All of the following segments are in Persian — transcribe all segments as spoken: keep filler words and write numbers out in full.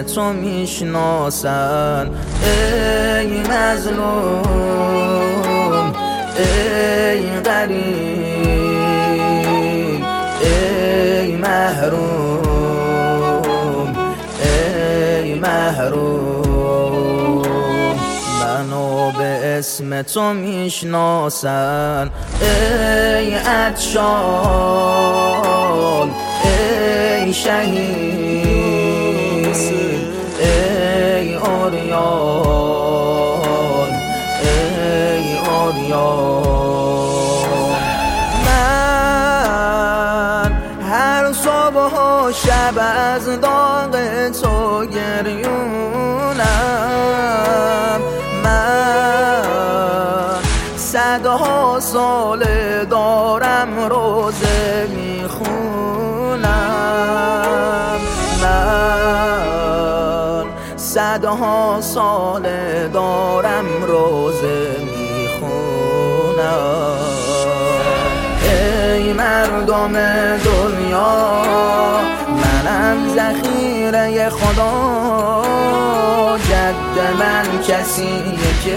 اسم تو میشناسن. ای مظلوم، ای غریب، ای محروم، ای محروم، منو به اسم تو میشناسن. ای عطشان، ای شهید، ای عریان، ای عریان، من هر صبح و شب از داغ تو گریونم. من صدها سال دارم روزه میخونم. من صدها سال دارم روزه میخونم. ای مردم دنیا، منم ذخیره خدا. جد من کسیه که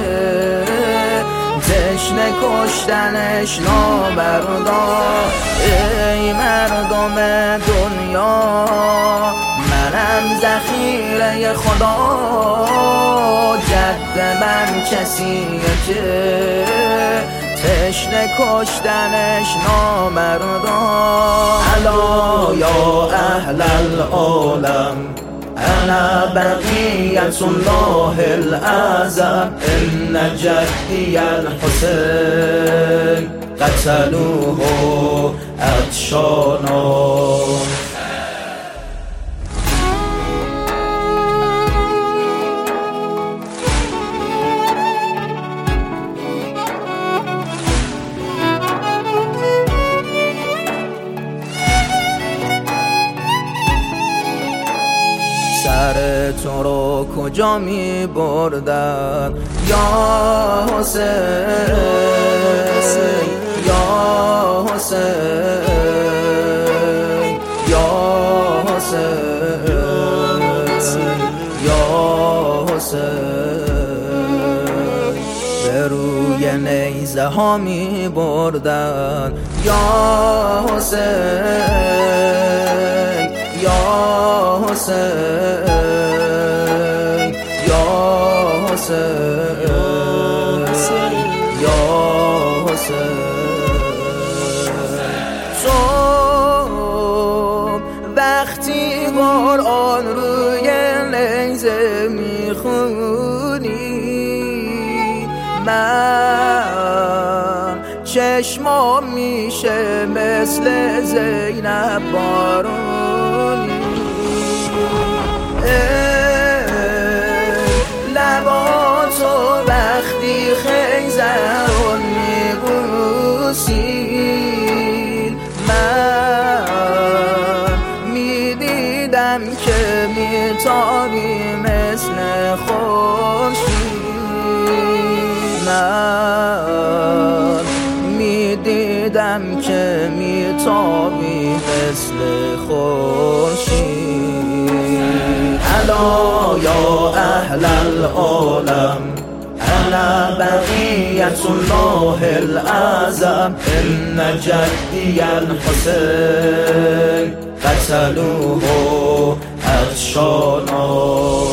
تشنه کشتنش نامردا. ای مردم دنیا، منم ذخیره خدا. جد من کسیه که تشنه کشتنش نامردا. الا یا اهل العالم، انا بقیت الله الاعظم. ان جدی الحسین قتلوه عطشانا. سر تو رو کجا می بردن یا حسین، یا حسین، یا حسین، یا حسین. به روی نیزه ها می بردن یا حسین، یا حسین، یا حسین، یا حسین. تو وقتی قرآن روی نیزه میخونی، من چشمام میشه مثل زینب بارونی. لباتو وقتی خیزرون میبوسید، من میدیدم که میتابی مثل خورشید. من میدیدم که میتابی مثل خورشید. الا یا اهل العالم، انا بقیت الله الاعظم. ان جدی الحسین قتلوه عطشانا.